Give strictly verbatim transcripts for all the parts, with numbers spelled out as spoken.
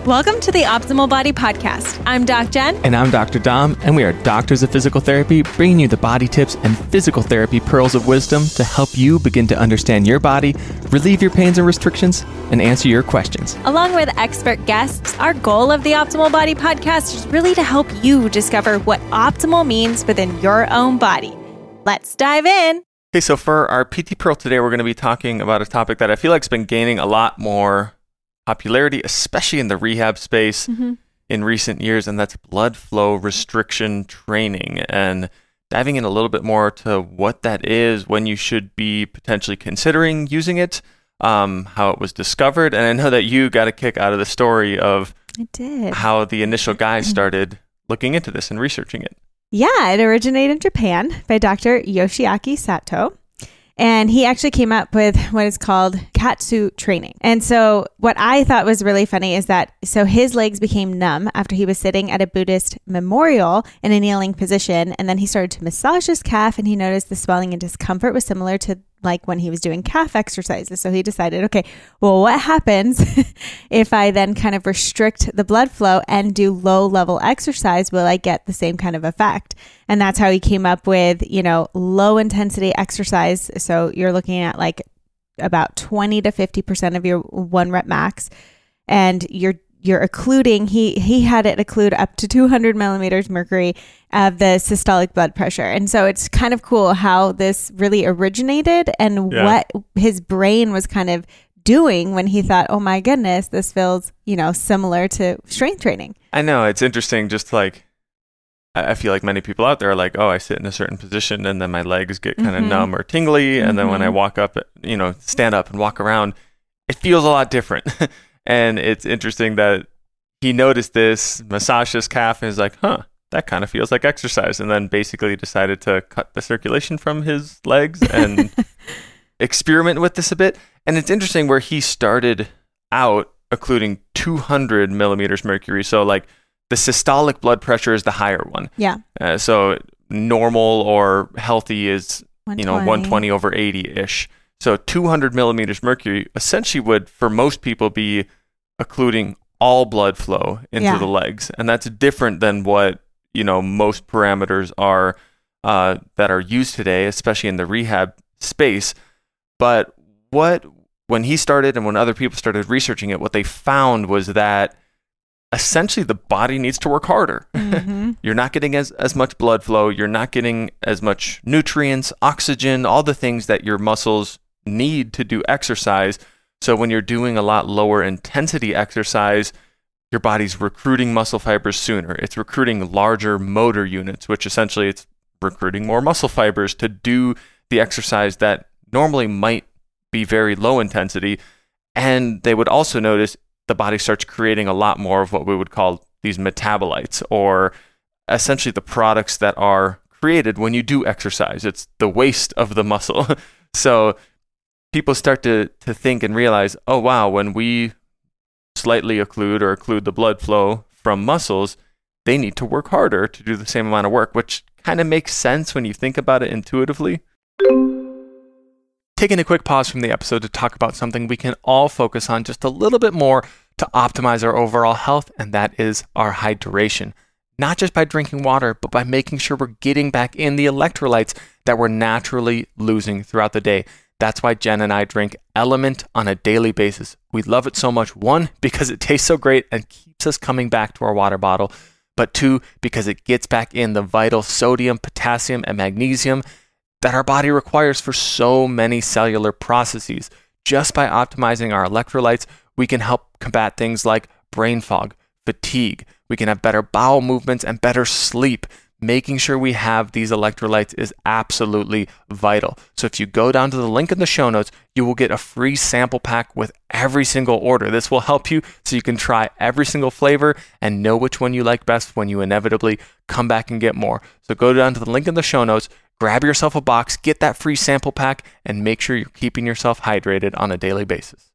Welcome to the Optimal Body Podcast. I'm Doc Jen. And I'm Doctor Dom, and we are doctors of physical therapy, bringing you the body tips and physical therapy pearls of wisdom to help you begin to understand your body, relieve your pains and restrictions, and answer your questions. Along with expert guests, our goal of the Optimal Body Podcast is really to help you discover what optimal means within your own body. Let's dive in. Okay, so for our P T Pearl today, we're going to be talking about a topic that I feel like has been gaining a lot more popularity, especially in the rehab space mm-hmm. in recent years, and that's blood flow restriction training, and diving in a little bit more to what that is, when you should be potentially considering using it, um, how it was discovered. And I know that you got a kick out of the story of I did. how the initial guys started looking into this and researching it. Yeah, it originated in Japan by Doctor Yoshiaki Sato. And he actually came up with what is called Katsu training. And so what I thought was really funny is that, so his legs became numb after he was sitting at a Buddhist memorial in a kneeling position. And then he started to massage his calf, and he noticed the swelling and discomfort was similar to like when he was doing calf exercises. So he decided, okay, well, what happens if I then kind of restrict the blood flow and do low level exercise? Will I get the same kind of effect? And that's how he came up with, you know, low intensity exercise. So you're looking at like about twenty to fifty percent of your one rep max, and you're you're occluding, he he had it occlude up to two hundred millimeters mercury of the systolic blood pressure. And so it's kind of cool how this really originated and yeah. what his brain was kind of doing when he thought, oh my goodness, this feels, you know, similar to strength training. I know, it's interesting, just like, I feel like many people out there are like, oh, I sit in a certain position and then my legs get kind of mm-hmm. numb or tingly. And mm-hmm. then when I walk up, you know, stand up and walk around, it feels a lot different. And it's interesting that he noticed this, massaged his calf, and is like, huh, that kind of feels like exercise. And then basically decided to cut the circulation from his legs and experiment with this a bit. And it's interesting where he started out occluding two hundred millimeters mercury. So like the systolic blood pressure is the higher one. Yeah. Uh, so normal or healthy is, you know, one twenty over eighty-ish. So two hundred millimeters mercury essentially would, for most people, be occluding all blood flow into yeah. the legs. And that's different than what, you know, most parameters are uh, that are used today, especially in the rehab space. But what, when he started and when other people started researching it, what they found was that essentially the body needs to work harder. Mm-hmm. You're not getting as, as much blood flow. You're not getting as much nutrients, oxygen, all the things that your muscles need to do exercise. So when you're doing a lot lower intensity exercise, your body's recruiting muscle fibers sooner. It's recruiting larger motor units, which essentially it's recruiting more muscle fibers to do the exercise that normally might be very low intensity. And they would also notice the body starts creating a lot more of what we would call these metabolites, or essentially the products that are created when you do exercise. It's the waste of the muscle. So people start to, to think and realize, oh, wow, when we slightly occlude or occlude the blood flow from muscles, they need to work harder to do the same amount of work, which kind of makes sense when you think about it intuitively. Taking a quick pause from the episode to talk about something we can all focus on just a little bit more to optimize our overall health, and that is our hydration. Not just by drinking water, but by making sure we're getting back in the electrolytes that we're naturally losing throughout the day. That's why Jen and I drink Element on a daily basis. We love it so much, one, because it tastes so great and keeps us coming back to our water bottle, but two, because it gets back in the vital sodium, potassium, and magnesium that our body requires for so many cellular processes. Just by optimizing our electrolytes, we can help combat things like brain fog, fatigue. We can have better bowel movements and better sleep. Making sure we have these electrolytes is absolutely vital. So if you go down to the link in the show notes, you will get a free sample pack with every single order. This will help you so you can try every single flavor and know which one you like best when you inevitably come back and get more. So go down to the link in the show notes, grab yourself a box, get that free sample pack, and make sure you're keeping yourself hydrated on a daily basis.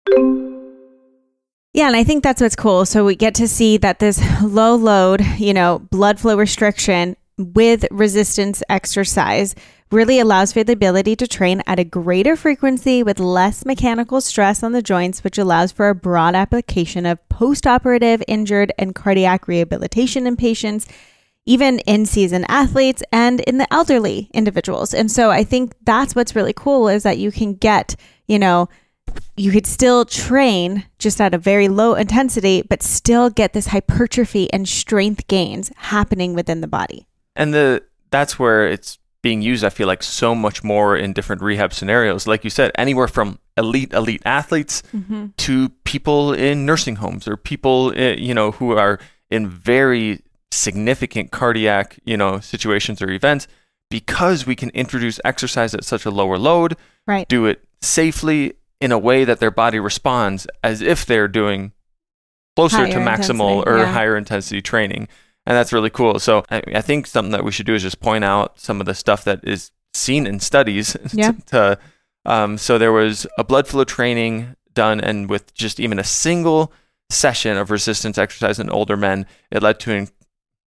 Yeah, and I think that's what's cool. So we get to see that this low load, you know, blood flow restriction with resistance exercise really allows for the ability to train at a greater frequency with less mechanical stress on the joints, which allows for a broad application of post-operative injured and cardiac rehabilitation in patients, even in seasoned athletes and in the elderly individuals. And so I think that's what's really cool is that you can get, you know, you could still train just at a very low intensity, but still get this hypertrophy and strength gains happening within the body. And the that's where it's being used, I feel like, so much more in different rehab scenarios. Like you said, anywhere from elite, elite athletes mm-hmm. to people in nursing homes or people, you know, who are in very significant cardiac, you know, situations or events, because we can introduce exercise at such a lower load, right. do it safely in a way that their body responds as if they're doing closer higher to maximal intensity, or yeah. higher intensity training. And that's really cool. So I, I think something that we should do is just point out some of the stuff that is seen in studies. Yeah. to, to, um, so there was a blood flow training done, and with just even a single session of resistance exercise in older men, it led to, an,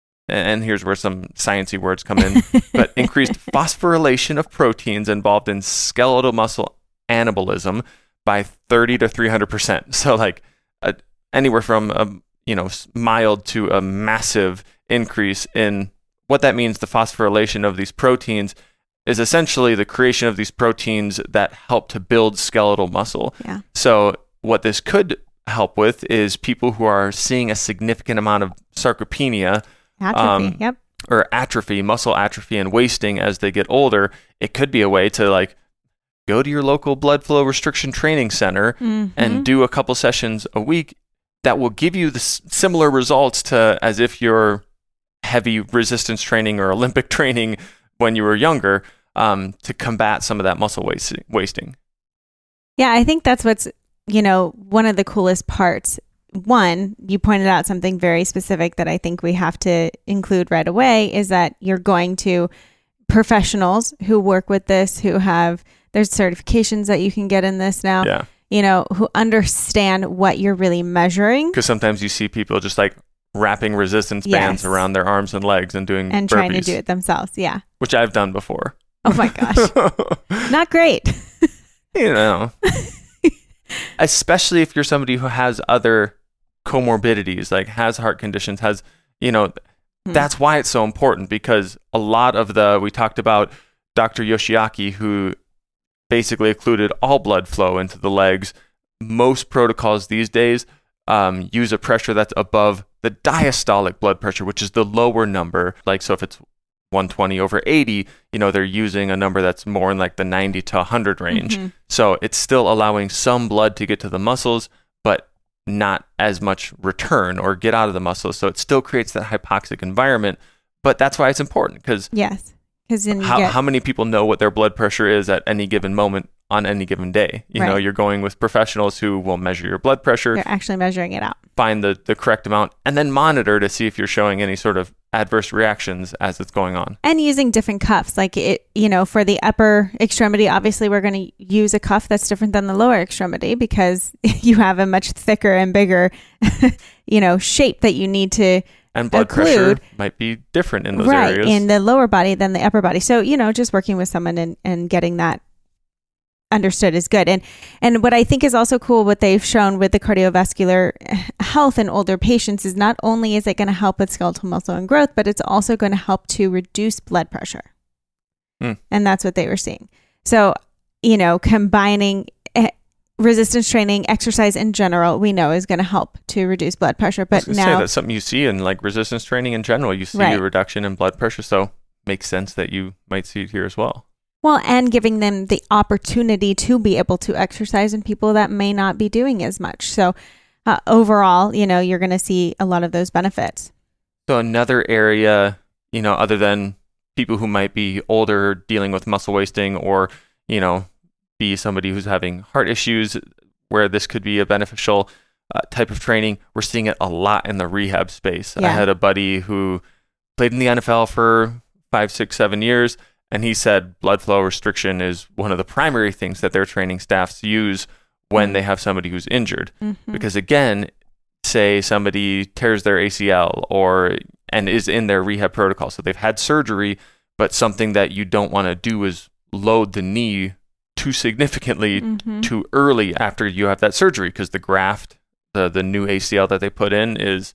and here's where some sciencey words come in, but increased phosphorylation of proteins involved in skeletal muscle anabolism by thirty to three hundred percent. So like a, anywhere from a you know, mild to a massive increase in what that means. The phosphorylation of these proteins is essentially the creation of these proteins that help to build skeletal muscle. Yeah. So what this could help with is people who are seeing a significant amount of sarcopenia, atrophy, um, yep. or atrophy, muscle atrophy and wasting as they get older. It could be a way to like go to your local blood flow restriction training center mm-hmm. and do a couple sessions a week that will give you the s- similar results to as if you're heavy resistance training or Olympic training when you were younger, um, to combat some of that muscle waste- wasting. Yeah, I think that's what's, you know, one of the coolest parts. One, you pointed out something very specific that I think we have to include right away is that you're going to professionals who work with this, who have, there's certifications that you can get in this now. Yeah. You know, who understand what you're really measuring. Because sometimes you see people just like wrapping resistance bands yes. around their arms and legs and doing and burpees, trying to do it themselves. Yeah. Which I've done before. Oh my gosh. Not great. You know, especially if you're somebody who has other comorbidities, like has heart conditions, has, you know, hmm. that's why it's so important, because a lot of the, we talked about Doctor Yoshiaki, who basically occluded all blood flow into the legs. Most protocols these days um, use a pressure that's above the diastolic blood pressure, which is the lower number. Like, so if it's one twenty over eighty, you know, they're using a number that's more in like the ninety to one hundred range. Mm-hmm. So it's still allowing some blood to get to the muscles, but not as much return or get out of the muscles. So it still creates that hypoxic environment. But that's why it's important, because yes. How, get... how many people know what their blood pressure is at any given moment on any given day? You right. know, you're going with professionals who will measure your blood pressure. They're actually measuring it out. Find the, the correct amount and then monitor to see if you're showing any sort of adverse reactions as it's going on. And using different cuffs. Like, it, you know, for the upper extremity, obviously we're going to use a cuff that's different than the lower extremity because you have a much thicker and bigger, you know, shape that you need to And blood occlude, pressure might be different in those right, areas. in the lower body than the upper body. So, you know, just working with someone and, and getting that understood is good. And and what I think is also cool, what they've shown with the cardiovascular health in older patients is not only is it going to help with skeletal muscle and growth, but it's also going to help to reduce blood pressure. Mm. And that's what they were seeing. So, you know, combining resistance training, exercise in general, we know is going to help to reduce blood pressure. But I was now say that's something you see in like resistance training in general. You see right. a reduction in blood pressure, so makes sense that you might see it here as well. Well, and giving them the opportunity to be able to exercise in people that may not be doing as much. So uh, overall, you know, you're going to see a lot of those benefits. So another area, you know, other than people who might be older dealing with muscle wasting, or, you know, be somebody who's having heart issues where this could be a beneficial uh, type of training, we're seeing it a lot in the rehab space. Yeah. I had a buddy who played in the N F L for five, six, seven years, and he said blood flow restriction is one of the primary things that their training staffs use when mm-hmm. they have somebody who's injured. Mm-hmm. Because again, say somebody tears their A C L or and is in their rehab protocol, so they've had surgery, But something that you don't want to do is load the knee too significantly Mm-hmm. too early after you have that surgery, because the graft, the the new A C L that they put in is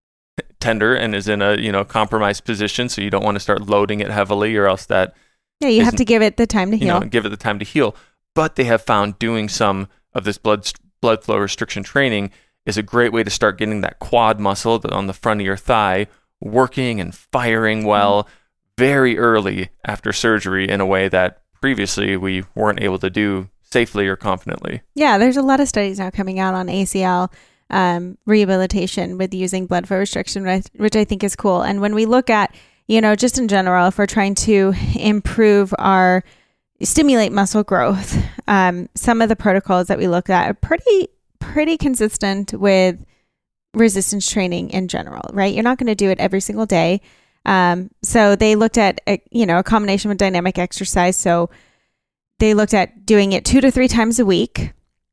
tender and is in a, you know, compromised position. So you don't want to start loading it heavily, or else that, Yeah, you have isn't- to give it the time to you heal. know, give it the time to heal. But they have found doing some of this blood blood flow restriction training is a great way to start getting that quad muscle on the front of your thigh working and firing well very early after surgery in a way that previously we weren't able to do safely or confidently. Yeah, there's a lot of studies now coming out on A C L um, rehabilitation with using blood flow restriction, which I- which I think is cool. And when we look at, you know, just in general, if we're trying to improve our, stimulate muscle growth, um, some of the protocols that we look at are pretty, pretty consistent with resistance training in general, right? You're not going to do it every single day. Um, so they looked at, a, you know, a combination with dynamic exercise. So they looked at doing it two to three times a week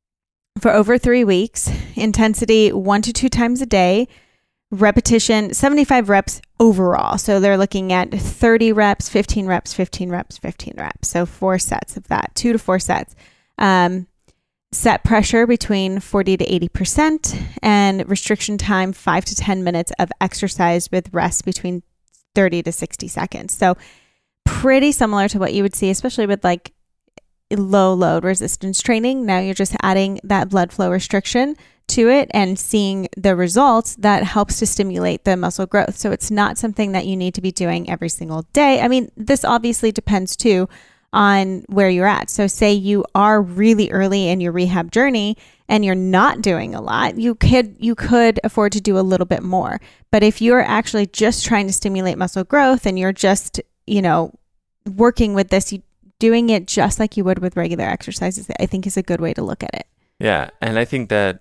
for over three weeks, intensity one to two times a day, repetition, seventy-five reps overall. So they're looking at thirty reps, fifteen reps, fifteen reps, fifteen reps. So four sets of that, two to four sets. Um, set pressure between forty to eighty percent, and restriction time five to ten minutes of exercise with rest between thirty to sixty seconds. So pretty similar to what you would see, especially with like low load resistance training. Now you're just adding that blood flow restriction to it and seeing the results that helps to stimulate the muscle growth. So it's not something that you need to be doing every single day. I mean, this obviously depends too on where you're at. So say you are really early in your rehab journey and you're not doing a lot, you could you could afford to do a little bit more. But if you're actually just trying to stimulate muscle growth and you're just, you know, working with this, you, doing it just like you would with regular exercises, I think is a good way to look at it. Yeah, and I think that,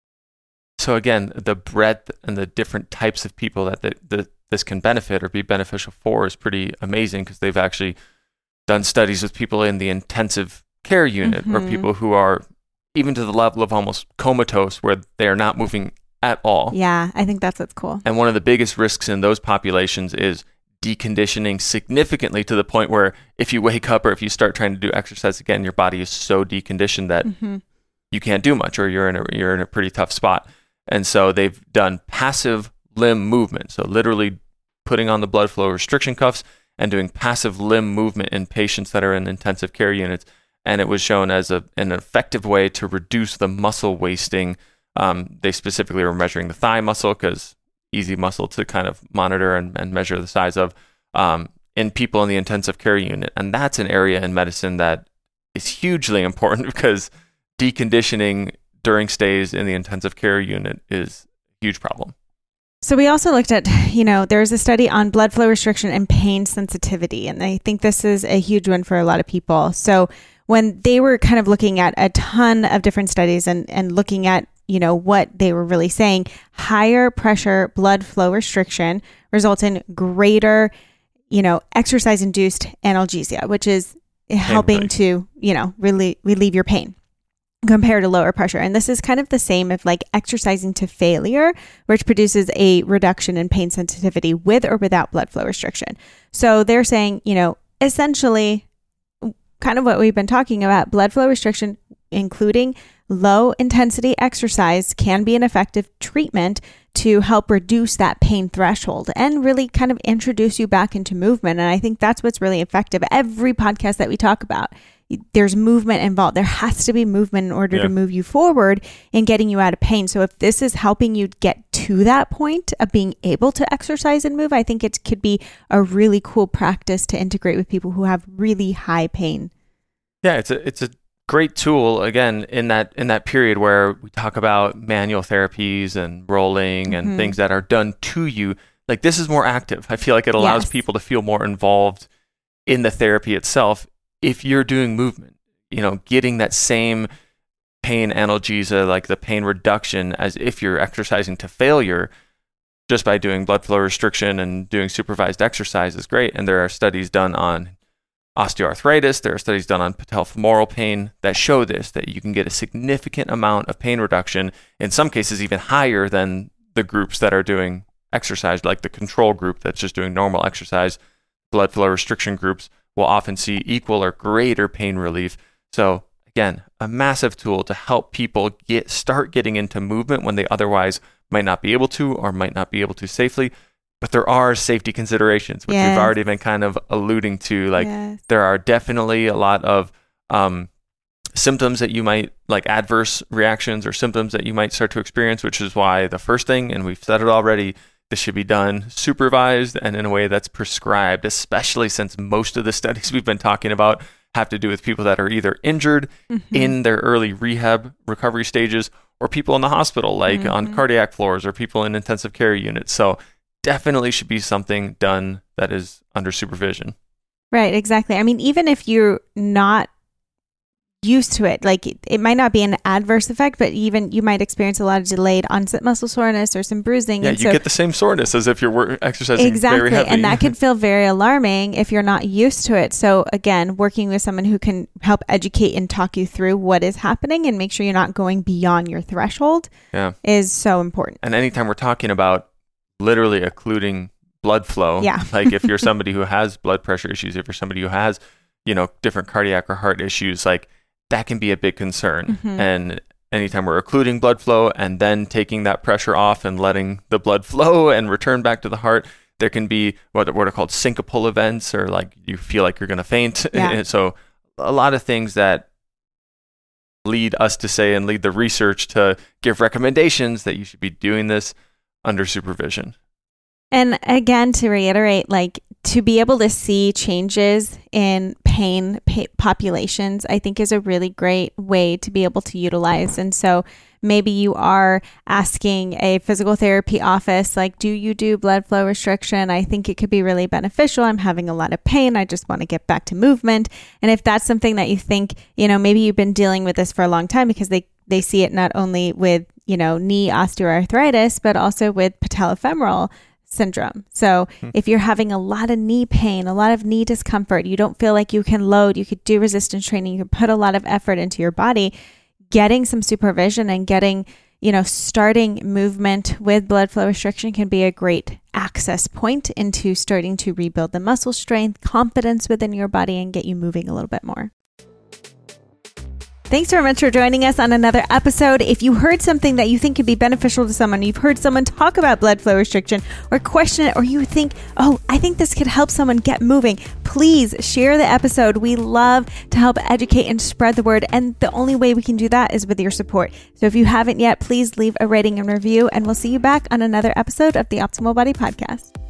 so again, the breadth and the different types of people that the, the, this can benefit or be beneficial for is pretty amazing, because they've actually done studies with people in the intensive care unit, Mm-hmm. or people who are even to the level of almost comatose, where they are not moving at all. Yeah, I think that's what's cool. And one of the biggest risks in those populations is deconditioning significantly, to the point where if you wake up or if you start trying to do exercise again, your body is so deconditioned that Mm-hmm. you can't do much, or you're in a you're in a pretty tough spot. And so they've done passive limb movement, so literally putting on the blood flow restriction cuffs and doing passive limb movement in patients that are in intensive care units. And it was shown as a, an effective way to reduce the muscle wasting. Um, they specifically were measuring the thigh muscle, because easy muscle to kind of monitor and, and measure the size of um, in people in the intensive care unit. And that's an area in medicine that is hugely important, because deconditioning during stays in the intensive care unit is a huge problem. So we also looked at, you know, there's a study on blood flow restriction and pain sensitivity. And I think this is a huge one for a lot of people. So when they were kind of looking at a ton of different studies and, and looking at, you know, what they were really saying, higher pressure blood flow restriction results in greater, you know, exercise induced analgesia, which is helping relief. to, you know, really relieve your pain compared to lower pressure. And this is kind of the same of like exercising to failure, which produces a reduction in pain sensitivity with or without blood flow restriction. So they're saying, you know, essentially kind of what we've been talking about, blood flow restriction, including low intensity exercise, can be an effective treatment to help reduce that pain threshold and really kind of introduce you back into movement. And I think that's what's really effective. Every podcast that we talk about, there's movement involved. There has to be movement in order Yeah. to move you forward in getting you out of pain. So if this is helping you get to that point of being able to exercise and move, I think it could be a really cool practice to integrate with people who have really high pain. Yeah, it's a it's a great tool, again, in that in that period where we talk about manual therapies and rolling and Mhm. things that are done to you. Like, this is more active. I feel like it allows Yes. people to feel more involved in the therapy itself. If you're doing movement, you know, getting that same pain analgesia, like the pain reduction, as if you're exercising to failure, just by doing blood flow restriction and doing supervised exercise is great. And there are studies done on osteoarthritis. There are studies done on patellofemoral pain that show this, that you can get a significant amount of pain reduction, in some cases even higher than the groups that are doing exercise, like the control group that's just doing normal exercise. blood flow restriction groups will often see equal or greater pain relief. So again, a massive tool to help people get start getting into movement when they otherwise might not be able to or might not be able to safely. But there are safety considerations, which yes. we've already been kind of alluding to. Like yes. there are definitely a lot of um, symptoms that you might, like adverse reactions or symptoms that you might start to experience, which is why the first thing, and we've said it already, this should be done supervised and in a way that's prescribed, especially since most of the studies we've been talking about have to do with people that are either injured mm-hmm. in their early rehab recovery stages or people in the hospital, like mm-hmm. on cardiac floors or people in intensive care units. So definitely should be something done that is under supervision. Right, exactly. I mean, even if you're not used to it, like it might not be an adverse effect, but even you might experience a lot of delayed onset muscle soreness or some bruising. Yeah, and you so, get the same soreness as if you're work- exercising exactly, very heavy. And that could feel very alarming if you're not used to it. So again, working with someone who can help educate and talk you through what is happening and make sure you're not going beyond your threshold yeah. is so important. And anytime we're talking about literally occluding blood flow, yeah. like if you're somebody who has blood pressure issues, if you're somebody who has, you know, different cardiac or heart issues, like that can be a big concern. Mm-hmm. And anytime we're occluding blood flow and then taking that pressure off and letting the blood flow and return back to the heart, there can be what, what are called syncopal events, or like you feel like you're going to faint. Yeah. So a lot of things that lead us to say and lead the research to give recommendations that you should be doing this under supervision. And again, to reiterate, like to be able to see changes in pain pa- populations, I think is a really great way to be able to utilize. And so maybe you are asking a physical therapy office, like, do you do blood flow restriction? I think it could be really beneficial. I'm having a lot of pain. I just want to get back to movement. And if that's something that you think, you know, maybe you've been dealing with this for a long time because they, they see it not only with, you know, knee osteoarthritis, but also with patellofemoral syndrome. So mm-hmm. if you're having a lot of knee pain, a lot of knee discomfort, you don't feel like you can load, you could do resistance training, you could put a lot of effort into your body, getting some supervision and getting, you know, starting movement with blood flow restriction can be a great access point into starting to rebuild the muscle strength, confidence within your body, and get you moving a little bit more. Thanks very much for joining us on another episode. If you heard something that you think could be beneficial to someone, you've heard someone talk about blood flow restriction or question it, or you think, oh, I think this could help someone get moving, please share the episode. We love to help educate and spread the word. And the only way we can do that is with your support. So if you haven't yet, please leave a rating and review, and we'll see you back on another episode of the Optimal Body Podcast.